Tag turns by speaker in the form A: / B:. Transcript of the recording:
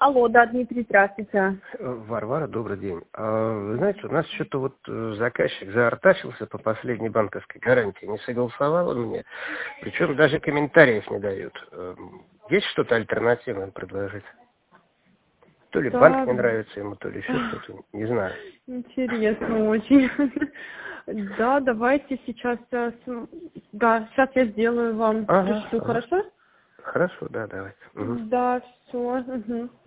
A: Алло, да, Дмитрий, здравствуйте.
B: Варвара, добрый день. Вы знаете, у нас что-то вот заказчик заортачился по последней банковской гарантии, не согласовал он мне, причем даже комментариев не дают. Есть что-то альтернативное предложить? То ли банк
A: Так,
B: не нравится ему, то ли еще что-то, не знаю.
A: интересно очень. Да, давайте сейчас, да, сейчас я сделаю вам, пришлю,
B: Ага.
A: хорошо?
B: Хорошо, да, давайте.
A: Да, все.